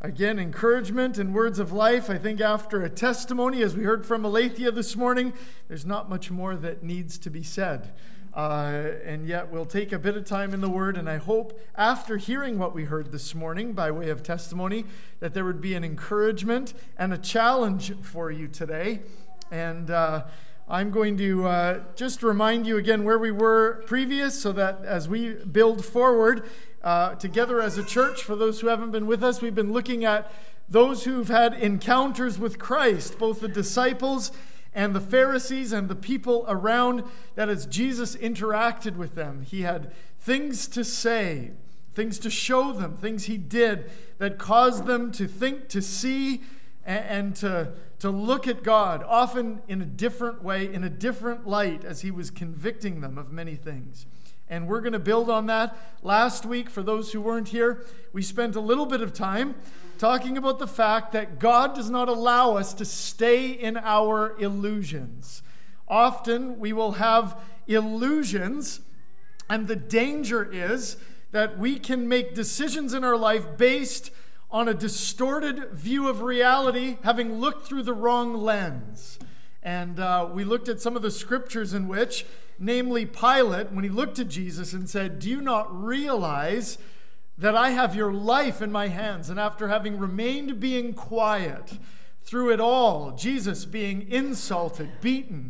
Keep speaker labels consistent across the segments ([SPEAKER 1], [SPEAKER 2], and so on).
[SPEAKER 1] Again, encouragement and words of life. I think after a testimony, as we heard from Alethea this morning, there's not much more that needs to be said. And yet we'll take a bit of time in the Word, and I hope after hearing what we heard this morning by way of testimony, that there would be an encouragement and a challenge for you today. And I'm going to just remind you again where we were previous, so that as we build forward together as a church, for those who haven't been with us, we've been looking at those who've had encounters with Christ, both the disciples and the Pharisees and the people around, that as Jesus interacted with them, he had things to say, things to show them, things he did that caused them to think, to see, and to look at God, often in a different way, in a different light, as he was convicting them of many things. And we're going to build on that. Last week, for those who weren't here, we spent a little bit of time talking about the fact that God does not allow us to stay in our illusions. Often we will have illusions, and the danger is that we can make decisions in our life based on a distorted view of reality, having looked through the wrong lens. And we looked at some of the scriptures in which, namely Pilate, when he looked at Jesus and said, "Do you not realize that I have your life in my hands?" And after having remained being quiet through it all, Jesus being insulted, beaten,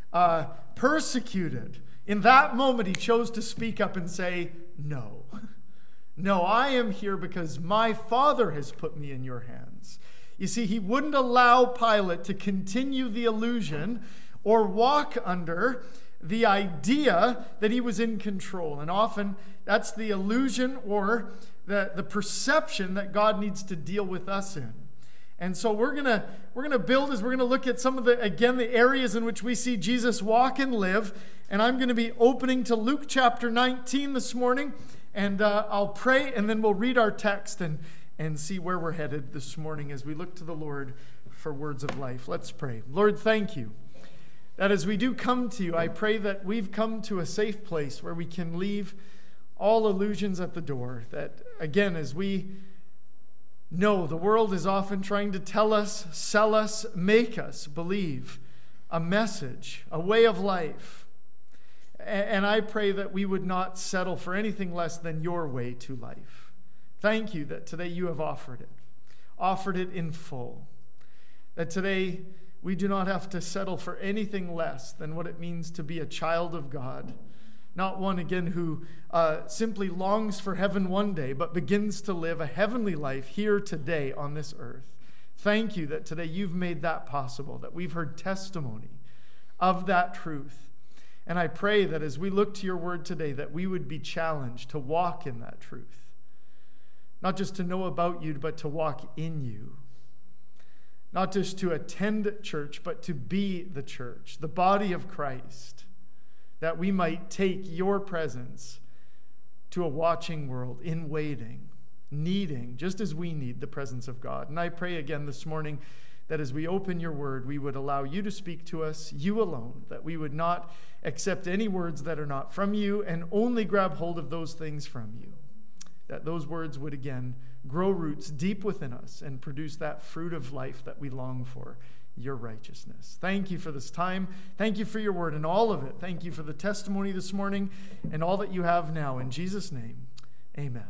[SPEAKER 1] persecuted, in that moment he chose to speak up and say, "No. No, I am here because my Father has put me in your hands." You see, he wouldn't allow Pilate to continue the illusion or walk under the idea that he was in control. And often that's the illusion or the perception that God needs to deal with us in. And so we're gonna build as we're gonna look at some of the areas in which we see Jesus walk and live. And I'm going to be opening to Luke chapter 19 this morning. And I'll pray, and then we'll read our text and see where we're headed this morning as we look to the Lord for words of life. Let's pray. Lord, thank you that as we do come to you, I pray that we've come to a safe place where we can leave all illusions at the door. That, again, as we know the world is often trying to tell us, sell us, make us believe a message, a way of life. And I pray that we would not settle for anything less than your way to life. Thank you that today you have offered it in full. That today we do not have to settle for anything less than what it means to be a child of God. Not one, again, who simply longs for heaven one day, but begins to live a heavenly life here today on this earth. Thank you that today you've made that possible, that we've heard testimony of that truth. And I pray that as we look to your word today, that we would be challenged to walk in that truth. Not just to know about you, but to walk in you. Not just to attend church, but to be the church, the body of Christ. That we might take your presence to a watching world in waiting, needing, just as we need the presence of God. And I pray again this morning that as we open your word, we would allow you to speak to us, you alone, that we would not accept any words that are not from you and only grab hold of those things from you. That those words would again grow roots deep within us and produce that fruit of life that we long for, your righteousness. Thank you for this time. Thank you for your word and all of it. Thank you for the testimony this morning and all that you have now. In Jesus' name, amen.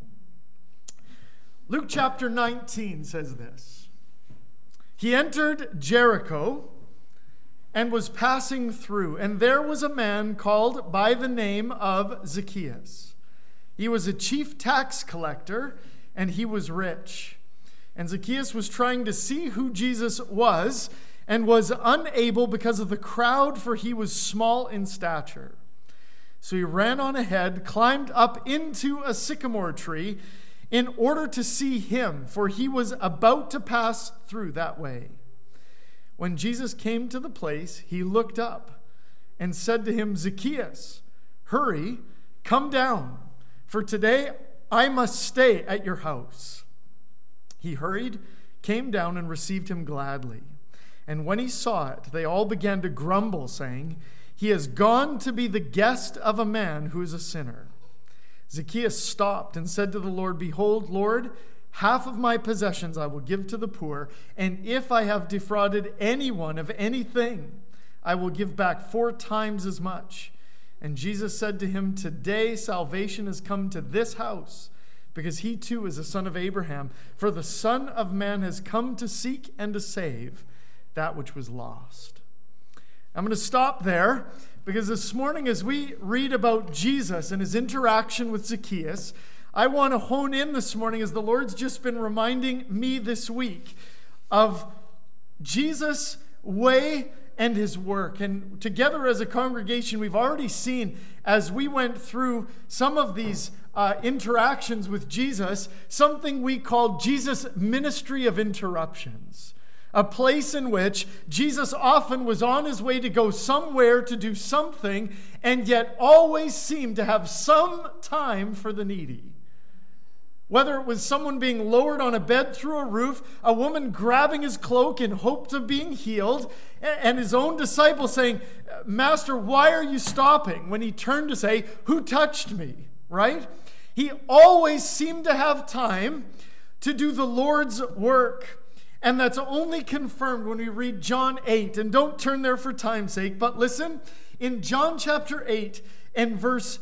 [SPEAKER 1] Luke chapter 19 says this. He entered Jericho and was passing through, and there was a man called by the name of Zacchaeus. He was a chief tax collector, and he was rich. And Zacchaeus was trying to see who Jesus was, and was unable because of the crowd, for he was small in stature. So he ran on ahead, climbed up into a sycamore tree, in order to see him, for he was about to pass through that way. When Jesus came to the place, he looked up and said to him, "Zacchaeus, hurry, come down, for today I must stay at your house." He hurried, came down, and received him gladly. And when he saw it, they all began to grumble, saying, "He has gone to be the guest of a man who is a sinner." Zacchaeus stopped and said to the Lord, "Behold, Lord, half of my possessions I will give to the poor, and if I have defrauded anyone of anything, I will give back 4 times as much. And Jesus said to him, today salvation has come to this house, because he too is a son of Abraham. For the Son of Man has come to seek and to save that which was lost. I'm going to stop there, because this morning as we read about Jesus and his interaction with Zacchaeus, I want to hone in this morning, as the Lord's just been reminding me this week, of Jesus' way and his work. And together as a congregation, we've already seen, as we went through some of these interactions with Jesus, something we call Jesus' ministry of interruptions. A place in which Jesus often was on his way to go somewhere to do something, and yet always seemed to have some time for the needy. Whether it was someone being lowered on a bed through a roof, a woman grabbing his cloak in hopes of being healed, and his own disciples saying, Master, why are you stopping? When he turned to say, who touched me? Right? He always seemed to have time to do the Lord's work. And that's only confirmed when we read John 8. And don't turn there for time's sake, but listen, in John chapter 8 and verse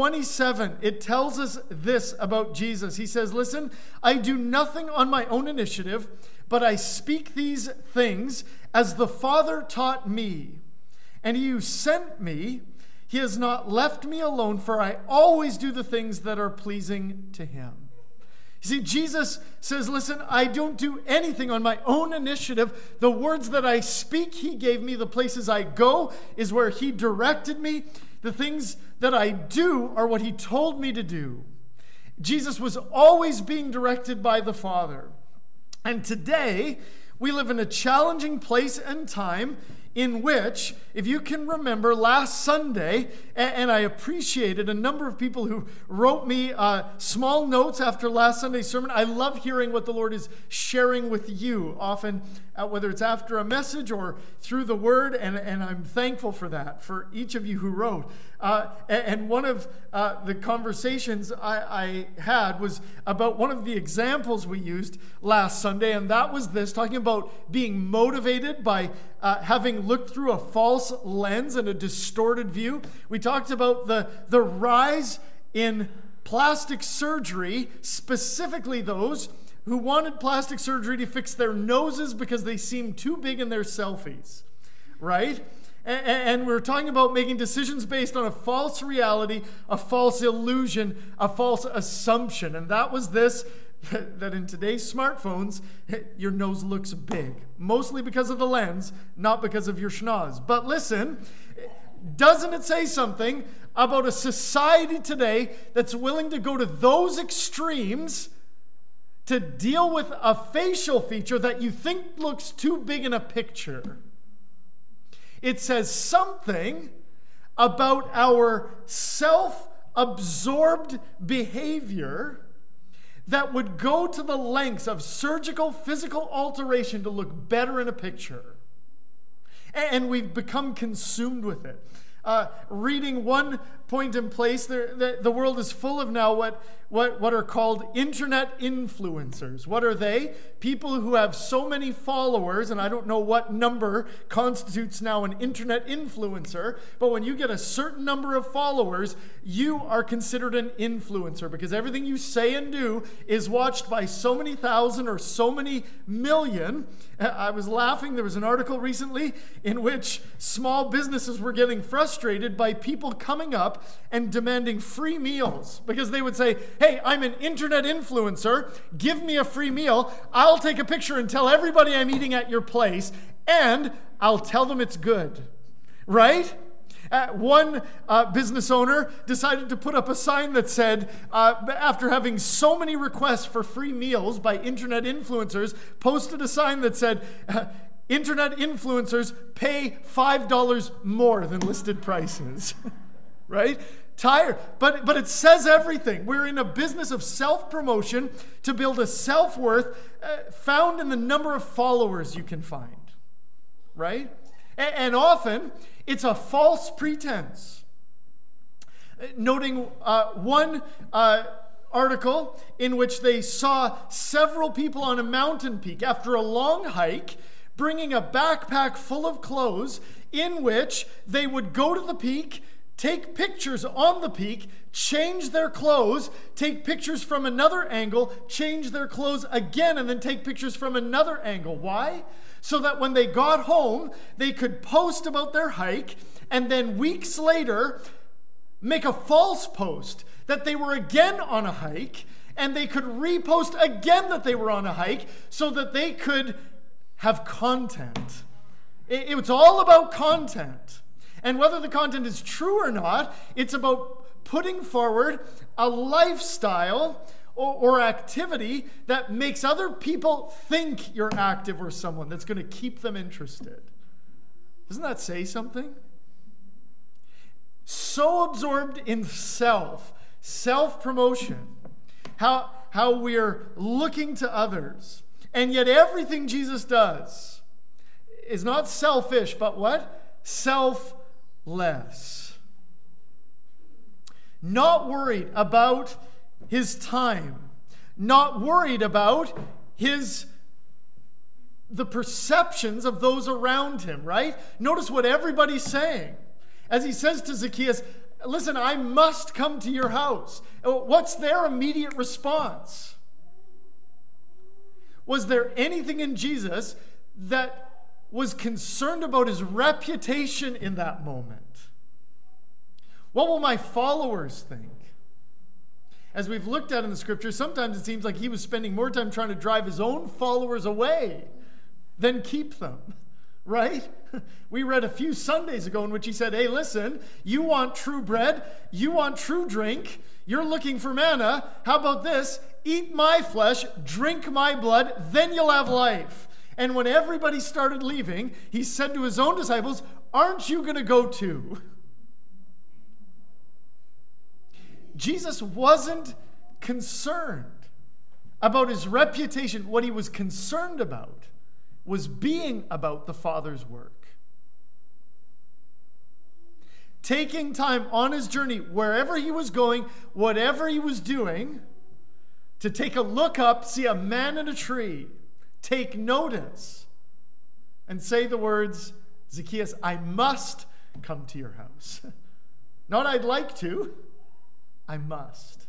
[SPEAKER 1] 27, it tells us this about Jesus. He says, listen, I do nothing on my own initiative, but I speak these things as the Father taught me. And he who sent me, he has not left me alone, for I always do the things that are pleasing to him. You see, Jesus says, listen, I don't do anything on my own initiative. The words that I speak, he gave me. The places I go is where he directed me. The things that I do are what he told me to do. Jesus was always being directed by the Father. And today, we live in a challenging place and time in which, if you can remember last Sunday, and I appreciated a number of people who wrote me small notes after last Sunday's sermon. I love hearing what the Lord is sharing with you, often whether it's after a message or through the Word, and I'm thankful for that, for each of you who wrote. And one of the conversations I had was about one of the examples we used last Sunday, and that was this, talking about being motivated by having looked through a false lens and a distorted view. We talked about the rise in plastic surgery, specifically those who wanted plastic surgery to fix their noses because they seemed too big in their selfies, right? And we're talking about making decisions based on a false reality, a false illusion, a false assumption. And that was this, that in today's smartphones, your nose looks big. Mostly because of the lens, not because of your schnoz. But listen, doesn't it say something about a society today that's willing to go to those extremes to deal with a facial feature that you think looks too big in a picture? It says something about our self-absorbed behavior that would go to the lengths of surgical, physical alteration to look better in a picture. And we've become consumed with it. Reading one point in place, the world is full of now what are called internet influencers. What are they? People who have so many followers, and I don't know what number constitutes now an internet influencer, but when you get a certain number of followers, you are considered an influencer because everything you say and do is watched by so many thousand or so many million. I was laughing. There was an article recently in which small businesses were getting frustrated by people coming up and demanding free meals because they would say, hey, I'm an internet influencer. Give me a free meal. I'll take a picture and tell everybody I'm eating at your place, and I'll tell them it's good. Right? One business owner decided to put up a sign that said, after having so many requests for free meals by internet influencers, posted a sign that said, internet influencers pay $5 more than listed prices. Right? Tired. But it says everything. We're in a business of self-promotion to build a self-worth found in the number of followers you can find. Right? And often, it's a false pretense. Noting one article in which they saw several people on a mountain peak after a long hike bringing a backpack full of clothes, in which they would go to the peak, take pictures on the peak, change their clothes, take pictures from another angle, change their clothes again, and then take pictures from another angle. Why? So that when they got home, they could post about their hike, and then weeks later, make a false post that they were again on a hike, and they could repost again that they were on a hike, so that they could have content. It's all about content. And whether the content is true or not, it's about putting forward a lifestyle or activity that makes other people think you're active or someone that's going to keep them interested. Doesn't that say something? So absorbed in self-promotion, how we're looking to others. And yet everything Jesus does is not selfish, but what? Selfless. Not worried about his time. Not worried about the perceptions of those around him, right? Notice what everybody's saying. As he says to Zacchaeus, listen, I must come to your house. What's their immediate response? Was there anything in Jesus that was concerned about his reputation in that moment? What will my followers think? As we've looked at in the scripture, sometimes it seems like he was spending more time trying to drive his own followers away than keep them, right? We read a few Sundays ago in which he said, hey, listen, you want true bread, you want true drink, you're looking for manna, how about this? Eat my flesh, drink my blood, then you'll have life. And when everybody started leaving, he said to his own disciples, aren't you going to go too? Jesus wasn't concerned about his reputation. What he was concerned about was being about the Father's work. Taking time on his journey, wherever he was going, whatever he was doing, to take a look up, see a man in a tree, take notice, and say the words, Zacchaeus, I must come to your house. Not I'd like to, I must.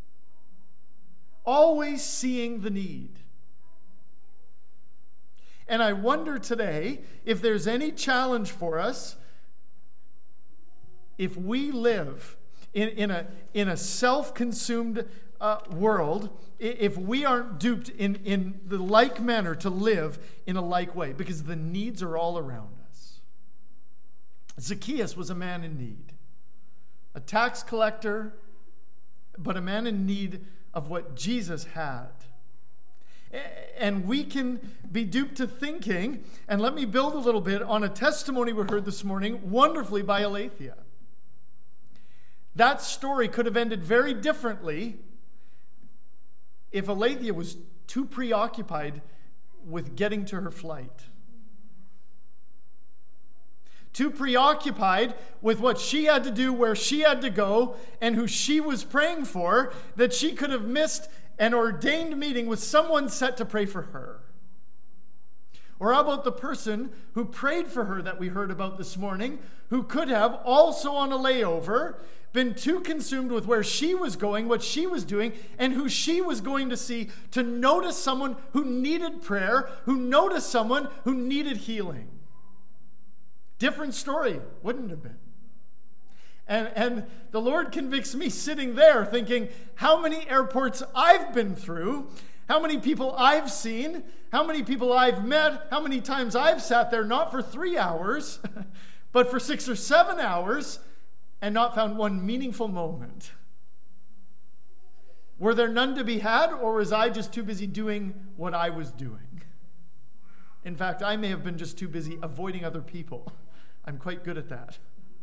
[SPEAKER 1] Always seeing the need. And I wonder today if there's any challenge for us if we live in a self-consumed world, if we aren't duped in the like manner to live in a like way, because the needs are all around us. Zacchaeus was a man in need, a tax collector, but a man in need of what Jesus had. And we can be duped to thinking, and let me build a little bit on a testimony we heard this morning, wonderfully by Alethea. That story could have ended very differently if Alethea was too preoccupied with getting to her flight. Too preoccupied with what she had to do, where she had to go, and who she was praying for, that she could have missed an ordained meeting with someone set to pray for her. Or how about the person who prayed for her that we heard about this morning, who could have, also on a layover, been too consumed with where she was going, what she was doing, and who she was going to see, to notice someone who needed prayer, who noticed someone who needed healing. Different story, wouldn't it have been? And the Lord convicts me sitting there thinking how many airports I've been through, how many people I've seen, how many people I've met, how many times I've sat there not for 3 hours, but for 6 or 7 hours and not found one meaningful moment. Were there none to be had, or was I just too busy doing what I was doing? In fact, I may have been just too busy avoiding other people. I'm quite good at that.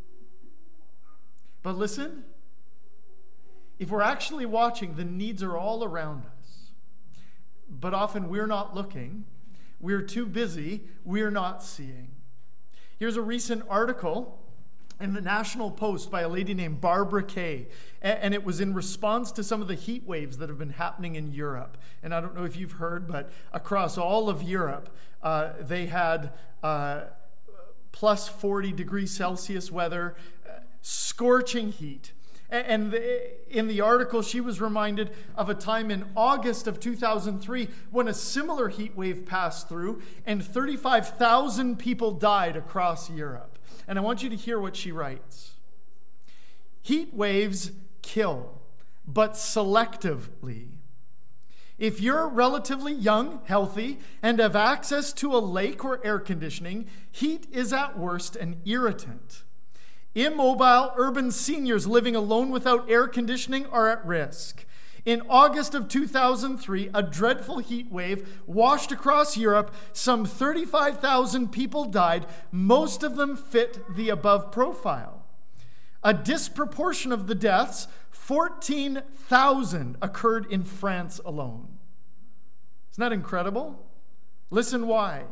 [SPEAKER 1] But listen, if we're actually watching, the needs are all around us. But often we're not looking, we're too busy, we're not seeing. Here's a recent article in the National Post by a lady named Barbara Kay. And it was in response to some of the heat waves that have been happening in Europe. And I don't know if you've heard, but across all of Europe, they had plus 40 degrees Celsius weather, scorching heat. And in the article, she was reminded of a time in August of 2003 when a similar heat wave passed through and 35,000 people died across Europe. And I want you to hear what she writes. Heat waves kill, but selectively. If you're relatively young, healthy, and have access to a lake or air conditioning, heat is at worst an irritant. Immobile urban seniors living alone without air conditioning are at risk. In August of 2003, a dreadful heat wave washed across Europe. Some 35,000 people died. Most of them fit the above profile. A disproportion of the deaths, 14,000, occurred in France alone. Isn't that incredible? Listen why.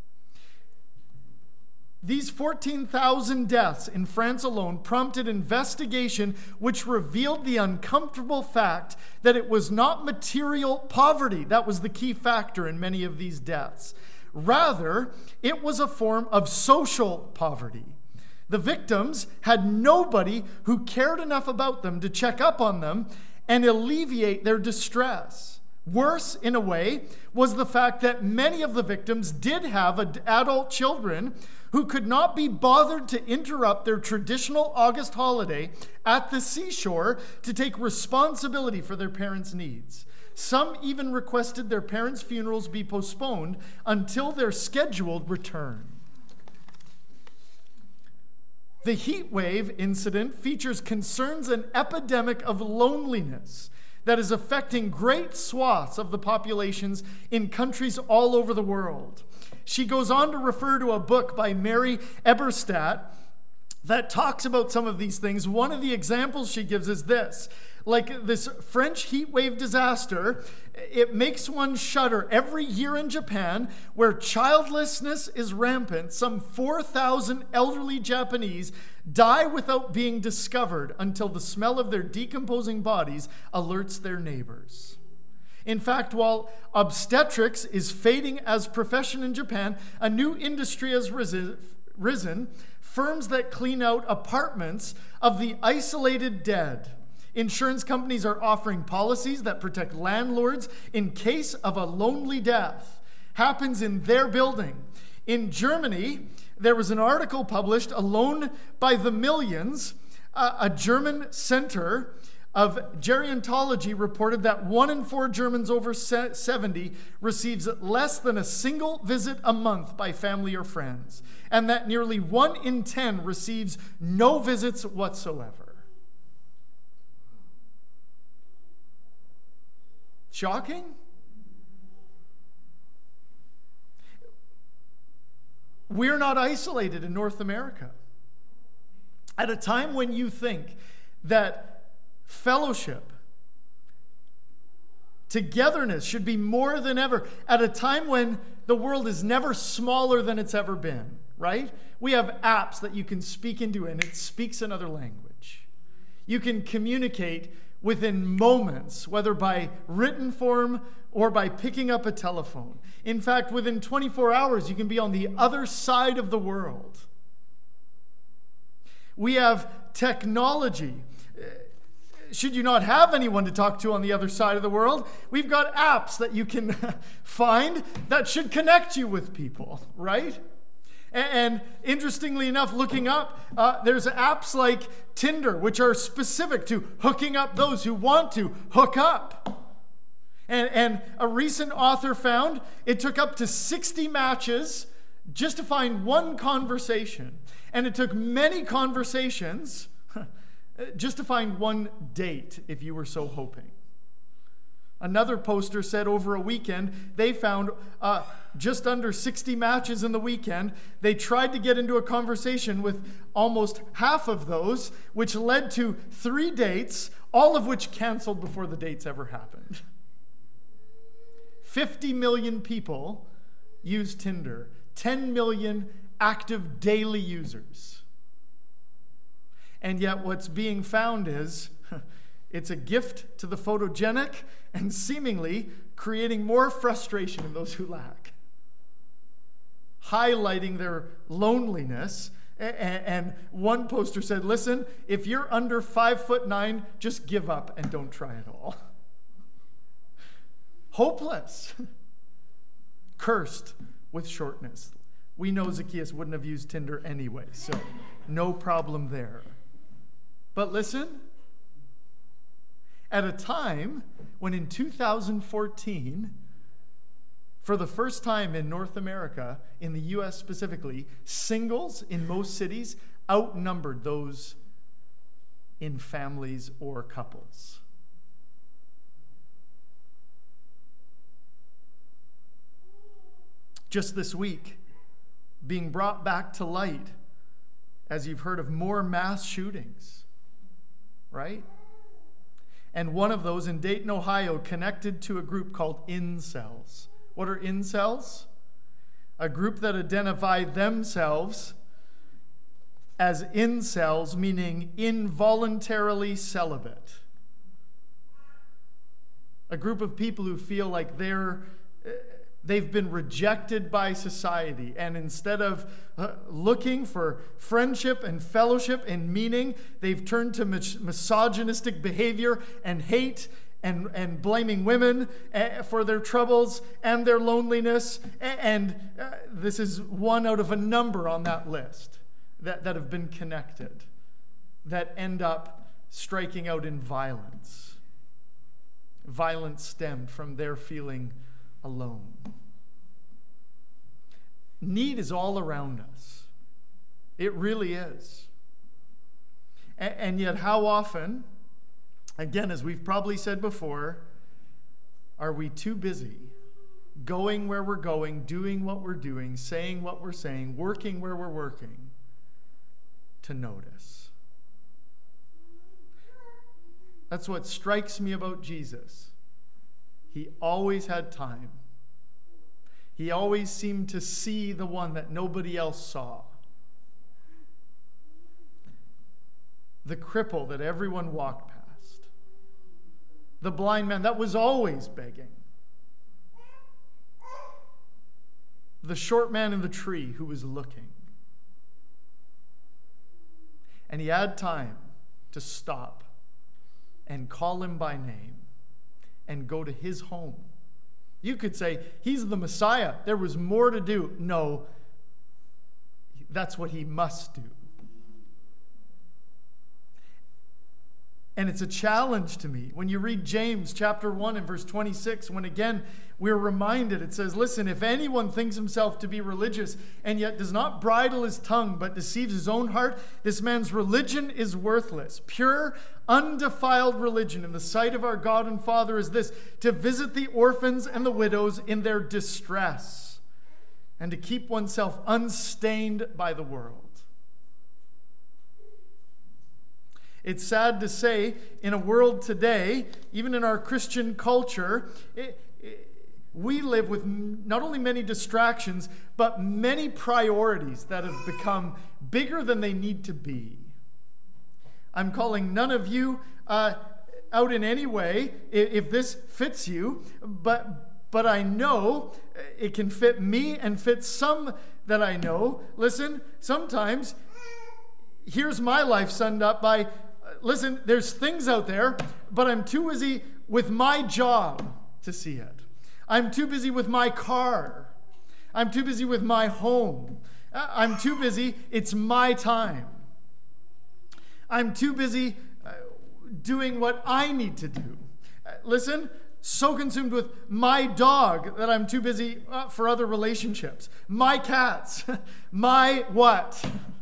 [SPEAKER 1] These 14,000 deaths in France alone prompted investigation which revealed the uncomfortable fact that it was not material poverty that was the key factor in many of these deaths. Rather, it was a form of social poverty. The victims had nobody who cared enough about them to check up on them and alleviate their distress. Worse, in a way, was the fact that many of the victims did have adult children who could not be bothered to interrupt their traditional August holiday at the seashore to take responsibility for their parents' needs. Some even requested their parents' funerals be postponed until their scheduled return. The heat wave incident features concerns an epidemic of loneliness that is affecting great swaths of the populations in countries all over the world. She goes on to refer to a book by Mary Eberstadt that talks about some of these things. One of the examples she gives is this. Like this French heat wave disaster, it makes one shudder. Every year in Japan, where childlessness is rampant, some 4,000 elderly Japanese die without being discovered until the smell of their decomposing bodies alerts their neighbors. In fact, while obstetrics is fading as profession in Japan, a new industry has risen, firms that clean out apartments of the isolated dead. Insurance companies are offering policies that protect landlords in case of a lonely death happens in their building. In Germany, there was an article published, Alone by the Millions, a German center of gerontology reported that 1 in 4 Germans over 70 receives less than a single visit a month by family or friends, and that nearly 1 in 10 receives no visits whatsoever. Shocking? We're not isolated in North America. At a time when you think that fellowship, togetherness should be more than ever, at a time when the world is never smaller than it's ever been, right? We have apps that you can speak into and it speaks another language. You can communicate within moments, whether by written form or by picking up a telephone. In fact, within 24 hours, you can be on the other side of the world. We have technology. Should you not have anyone to talk to on the other side of the world, we've got apps that you can find that should connect you with people, right? And interestingly enough, looking up, there's apps like Tinder, which are specific to hooking up those who want to hook up. And a recent author found it took up to 60 matches just to find one conversation. And it took many conversations just to find one date, if you were so hoping. Another poster said over a weekend, they found just under 60 matches in the weekend. They tried to get into a conversation with almost half of those, which led to 3 dates, all of which canceled before the dates ever happened. 50 million people use Tinder, 10 million active daily users. And yet what's being found is it's a gift to the photogenic and seemingly creating more frustration in those who lack, highlighting their loneliness. And one poster said, listen, if you're under 5'9", just give up and don't try at all. Hopeless. Cursed with shortness. We know Zacchaeus wouldn't have used Tinder anyway, so no problem there. But listen, at a time when in 2014, for the first time in North America, in the U.S. specifically, singles in most cities outnumbered those in families or couples. Just this week, being brought back to light, as you've heard of more mass shootings, right? And one of those in Dayton, Ohio, connected to a group called incels. What are incels? A group that identify themselves as incels, meaning involuntarily celibate. A group of people who feel like they've been rejected by society, and instead of looking for friendship and fellowship and meaning, they've turned to misogynistic behavior and hate and blaming women for their troubles and their loneliness. And this is one out of a number on that list that have been connected, that end up striking out in violence. Violence stemmed from their feeling alone. Need is all around us. It really is. And yet how often, again, as we've probably said before, are we too busy going where we're going, doing what we're doing, saying what we're saying, working where we're working, to notice? That's what strikes me about Jesus. He always had time. He always seemed to see the one that nobody else saw. The cripple that everyone walked past. The blind man that was always begging. The short man in the tree who was looking. And he had time to stop and call him by name and go to his home. You could say, he's the Messiah. There was more to do. No, that's what he must do. And it's a challenge to me. When you read James chapter 1 and verse 26, when again we're reminded, it says, listen, if anyone thinks himself to be religious and yet does not bridle his tongue but deceives his own heart, this man's religion is worthless. Pure, undefiled religion in the sight of our God and Father is this, to visit the orphans and the widows in their distress and to keep oneself unstained by the world. It's sad to say, in a world today, even in our Christian culture, we live with not only many distractions, but many priorities that have become bigger than they need to be. I'm calling none of you out in any way if this fits you, but I know it can fit me and fit some that I know. Listen, sometimes, here's my life summed up by, listen, there's things out there, but I'm too busy with my job to see it. I'm too busy with my car. I'm too busy with my home. I'm too busy. It's my time. I'm too busy doing what I need to do. Listen, so consumed with my dog that I'm too busy for other relationships. My cats. My what?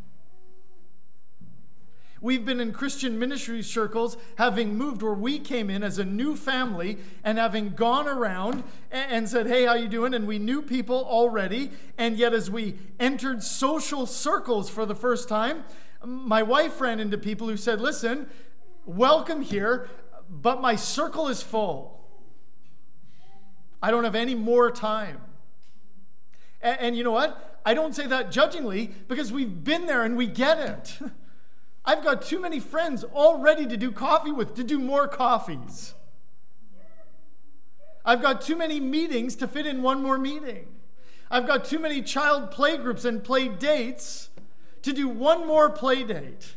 [SPEAKER 1] We've been in Christian ministry circles, having moved where we came in as a new family and having gone around and said, hey, how you doing? And we knew people already. And yet as we entered social circles for the first time, my wife ran into people who said, listen, welcome here, but my circle is full. I don't have any more time. And you know what? I don't say that judgingly because we've been there and we get it. I've got too many friends all ready to do coffee with, to do more coffees. I've got too many meetings to fit in one more meeting. I've got too many child play groups and play dates to do one more play date.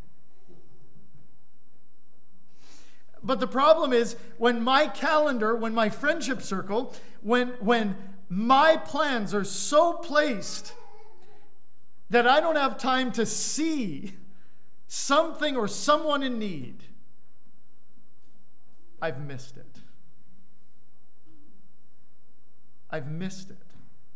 [SPEAKER 1] But the problem is, when my calendar, when my friendship circle, when my plans are so placed that I don't have time to see something or someone in need, I've missed it. I've missed it.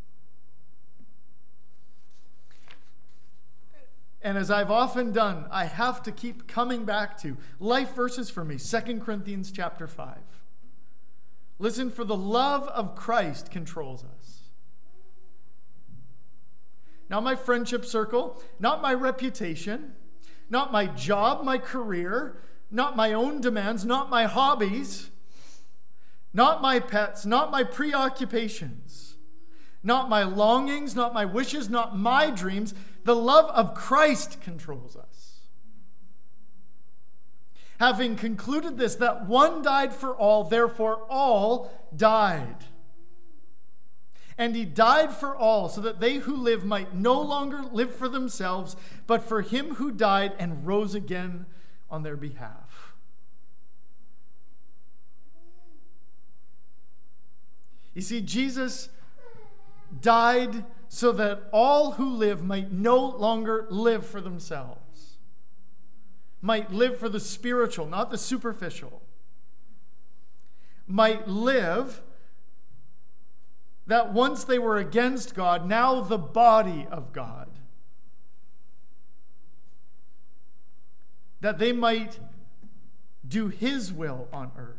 [SPEAKER 1] And as I've often done, I have to keep coming back to life verses for me, 2 Corinthians chapter 5. Listen, for the love of Christ controls us. Not my friendship circle, not my reputation, not my job, my career, not my own demands, not my hobbies, not my pets, not my preoccupations, not my longings, not my wishes, not my dreams. The love of Christ controls us. Having concluded this, that one died for all, therefore all died. And he died for all, so that they who live might no longer live for themselves, but for him who died and rose again on their behalf. You see, Jesus died so that all who live might no longer live for themselves, might live for the spiritual, not the superficial, might live that once they were against God, now the body of God, that they might do his will on earth.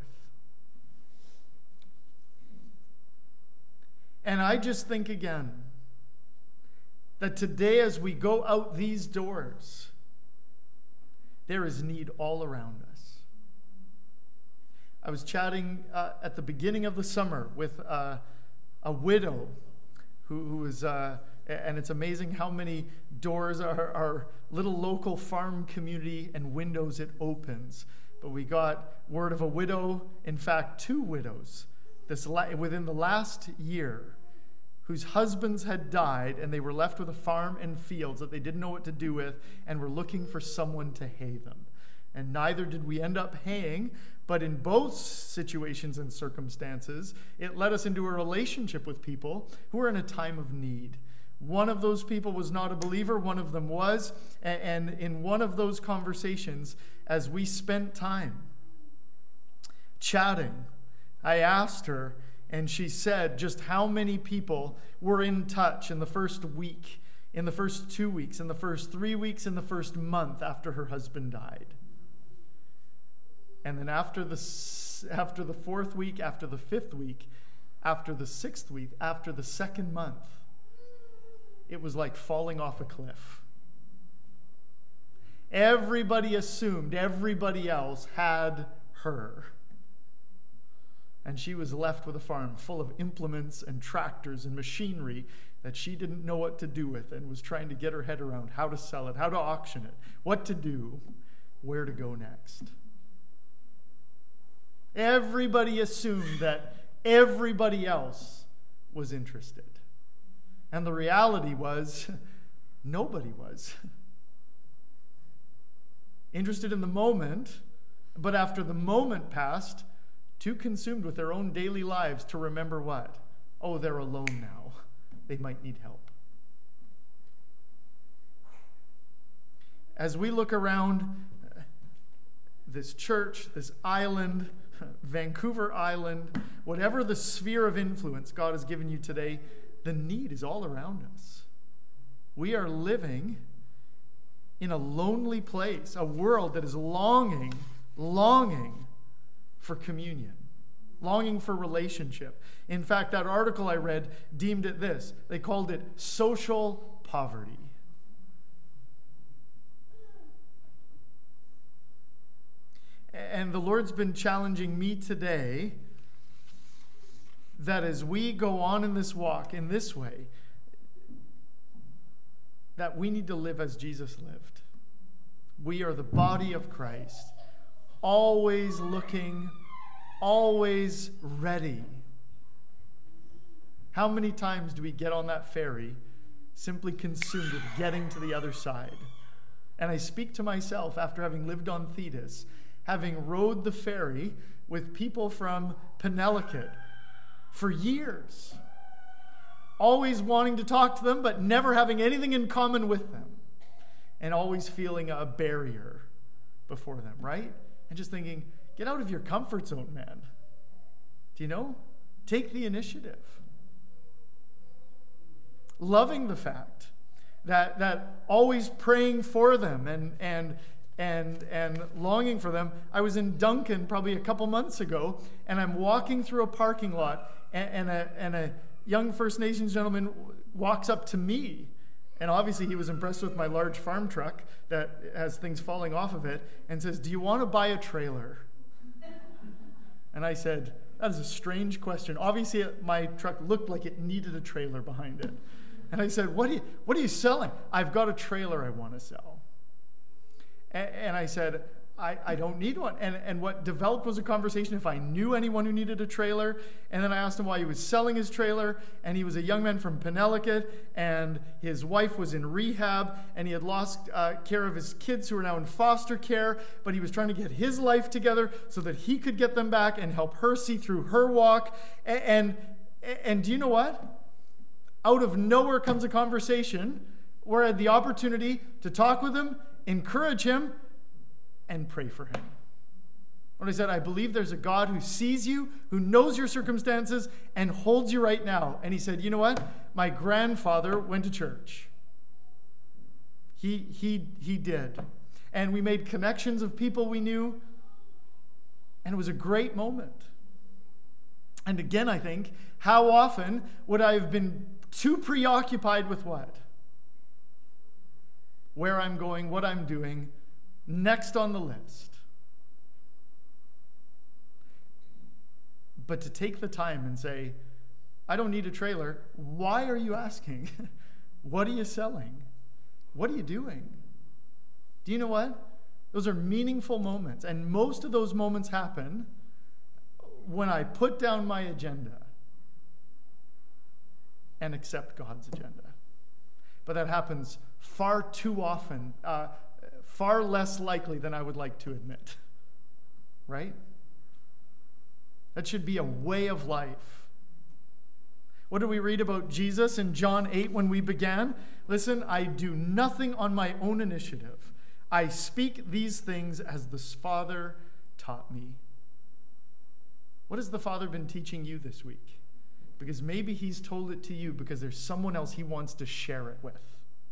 [SPEAKER 1] And I just think again that today, as we go out these doors, there is need all around us. I was chatting at the beginning of the summer with a widow who was, and it's amazing how many doors our little local farm community and windows it opens. But we got word of a widow, in fact, 2 widows, within the last year, whose husbands had died and they were left with a farm and fields that they didn't know what to do with and were looking for someone to hay them. And neither did we end up haying, but in both situations and circumstances, it led us into a relationship with people who were in a time of need. One of those people was not a believer, one of them was, and in one of those conversations, as we spent time chatting, I asked her, and she said just how many people were in touch in the first week, in the first 2 weeks, in the first 3 weeks, in the first month after her husband died. And then after the 4th week, after the 5th week, after the 6th week, after the 2nd month, it was like falling off a cliff. Everybody assumed everybody else had her. And she was left with a farm full of implements and tractors and machinery that she didn't know what to do with and was trying to get her head around how to sell it, how to auction it, what to do, where to go next. Everybody assumed that everybody else was interested. And the reality was, nobody was. Interested in the moment, but after the moment passed, too consumed with their own daily lives to remember what? Oh, they're alone now. They might need help. As we look around this church, this island, Vancouver Island, whatever the sphere of influence God has given you today, the need is all around us. We are living in a lonely place, a world that is longing for communion, longing for relationship. In fact, that article I read deemed it this. They called it social poverty. And the Lord's been challenging me today that as we go on in this walk in this way, that we need to live as Jesus lived. We are the body of Christ, always looking, always ready. How many times do we get on that ferry simply consumed with getting to the other side? And I speak to myself after having lived on Thetis, having rowed the ferry with people from Penelakut for years, always wanting to talk to them, but never having anything in common with them, and always feeling a barrier before them, right? And just thinking, get out of your comfort zone, man. Do you know? Take the initiative. Loving the fact that always praying for them and longing for them. I was in Duncan probably a couple months ago, and I'm walking through a parking lot, and a young First Nations gentleman walks up to me, and obviously he was impressed with my large farm truck that has things falling off of it, and says, "Do you want to buy a trailer?" And I said, "That is a strange question." Obviously my truck looked like it needed a trailer behind it. And I said, what are you selling? "I've got a trailer I want to sell." And I said, I don't need one. And what developed was a conversation if I knew anyone who needed a trailer. And then I asked him why he was selling his trailer. And he was a young man from Penelakut, and his wife was in rehab, and he had lost care of his kids who are now in foster care. But he was trying to get his life together so that he could get them back and help her see through her walk. And do you know what? Out of nowhere comes a conversation where I had the opportunity to talk with him, encourage him, and pray for him. When I said, I believe there's a God who sees you, who knows your circumstances, and holds you right now. And he said, you know what? My grandfather went to church. He did. And we made connections of people we knew, and it was a great moment. And again, I think, how often would I have been too preoccupied with what? Where I'm going, what I'm doing, next on the list. But to take the time and say, I don't need a trailer. Why are you asking? What are you selling? What are you doing? Do you know what? Those are meaningful moments. And most of those moments happen when I put down my agenda and accept God's agenda. But that happens far too often, far less likely than I would like to admit. Right? That should be a way of life. What do we read about Jesus in John 8 when we began? Listen, I do nothing on my own initiative. I speak these things as the Father taught me. What has the Father been teaching you this week? Because maybe he's told it to you because there's someone else he wants to share it with.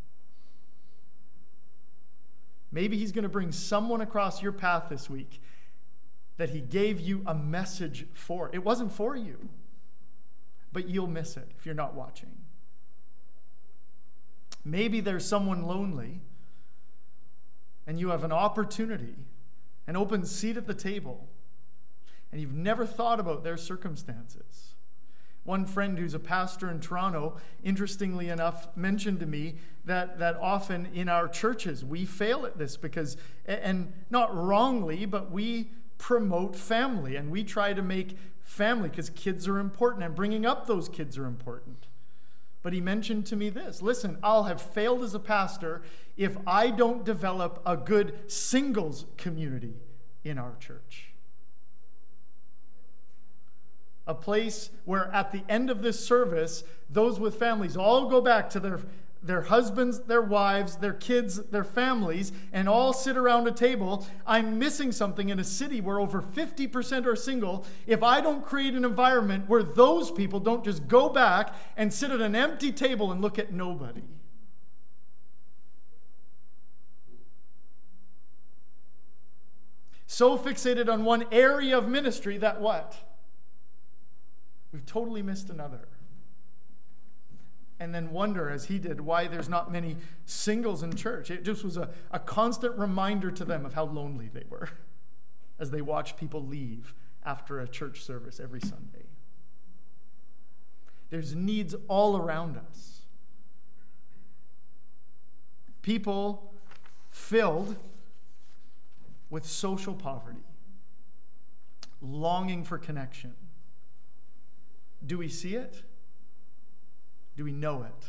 [SPEAKER 1] Maybe he's going to bring someone across your path this week that he gave you a message for. It wasn't for you, but you'll miss it if you're not watching. Maybe there's someone lonely and you have an opportunity, an open seat at the table, and you've never thought about their circumstances. One friend who's a pastor in Toronto, interestingly enough, mentioned to me that often in our churches we fail at this because, and not wrongly, but we promote family and we try to make family because kids are important and bringing up those kids are important. But he mentioned to me this, listen, I'll have failed as a pastor if I don't develop a good singles community in our church. A place where at the end of this service, those with families all go back to their husbands, their wives, their kids, their families, and all sit around a table. I'm missing something in a city where over 50% are single if I don't create an environment where those people don't just go back and sit at an empty table and look at nobody. So fixated on one area of ministry that what? We've totally missed another. And then wonder, as he did, why there's not many singles in church. It just was a constant reminder to them of how lonely they were as they watched people leave after a church service every Sunday. There's needs all around us. People filled with social poverty, longing for connection. Do we see it? Do we know it?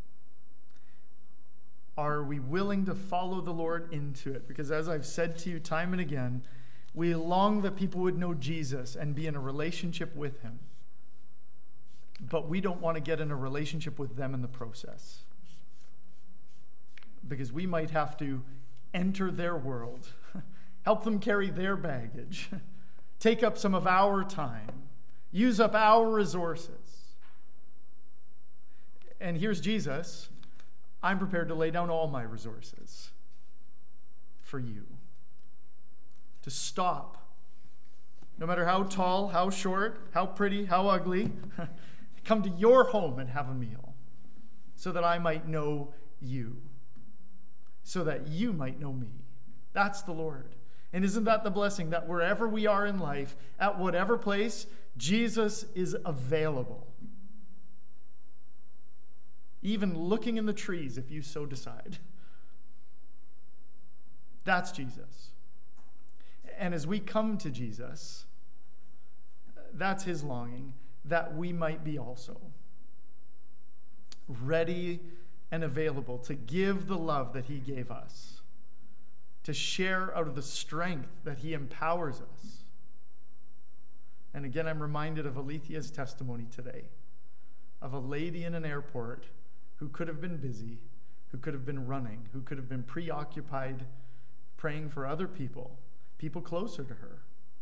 [SPEAKER 1] Are we willing to follow the Lord into it? Because as I've said to you time and again, we long that people would know Jesus and be in a relationship with him. But we don't want to get in a relationship with them in the process. Because we might have to enter their world, help them carry their baggage, take up some of our time, use up our resources. And here's Jesus. I'm prepared to lay down all my resources for you. To stop, no matter how tall, how short, how pretty, how ugly, come to your home and have a meal so that I might know you, so that you might know me. That's the Lord. And isn't that the blessing that wherever we are in life, at whatever place, Jesus is available. Even looking in the trees if you so decide. That's Jesus. And as we come to Jesus, that's his longing, that we might be also ready and available to give the love that he gave us, to share out of the strength that he empowers us. And again, I'm reminded of Alethia's testimony today, of a lady in an airport who could have been busy, who could have been running, who could have been preoccupied praying for other people closer to her,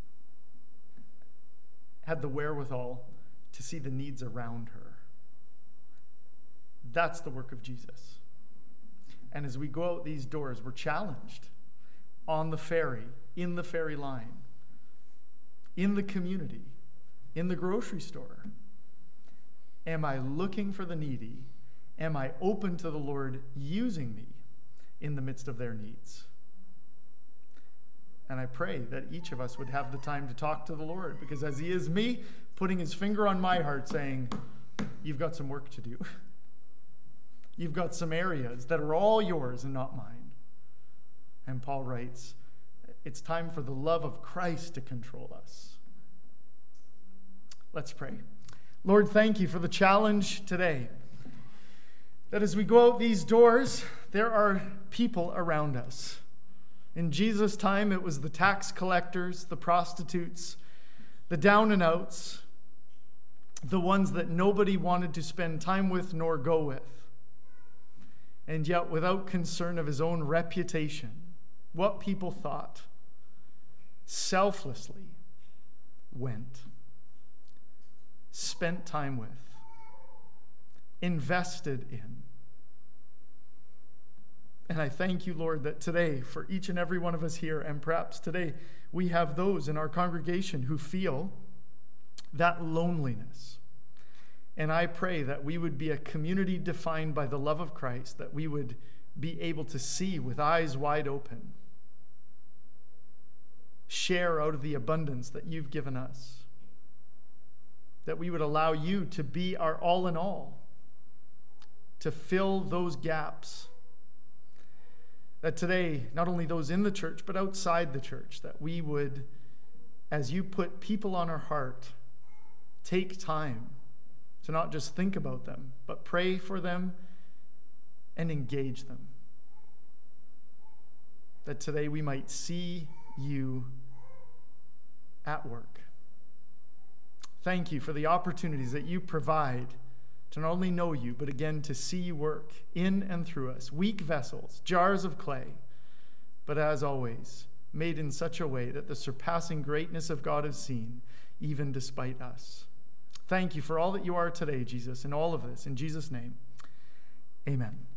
[SPEAKER 1] had the wherewithal to see the needs around her. That's the work of Jesus. And as we go out these doors, we're challenged on the ferry, in the ferry line, in the community, in the grocery store. Am I looking for the needy? Am I open to the Lord using me in the midst of their needs? And I pray that each of us would have the time to talk to the Lord, because as he is me, putting his finger on my heart saying, you've got some work to do. You've got some areas that are all yours and not mine. And Paul writes, it's time for the love of Christ to control us. Let's pray. Lord, thank you for the challenge today, that as we go out these doors, there are people around us. In Jesus' time, it was the tax collectors, the prostitutes, the down and outs, the ones that nobody wanted to spend time with nor go with. And yet, without concern of his own reputation, what people thought, selflessly went, spent time with, invested in. And I thank you, Lord, that today, for each and every one of us here, and perhaps today, we have those in our congregation who feel that loneliness. And I pray that we would be a community defined by the love of Christ, that we would be able to see with eyes wide open, share out of the abundance that you've given us, that we would allow you to be our all in all, to fill those gaps. That today, not only those in the church, but outside the church, that we would, as you put people on our heart, take time to not just think about them, but pray for them and engage them. That today we might see you at work. Thank you for the opportunities that you provide to not only know you, but again, to see you work in and through us, weak vessels, jars of clay, but as always, made in such a way that the surpassing greatness of God is seen, even despite us. Thank you for all that you are today, Jesus, and all of this. In Jesus' name, amen.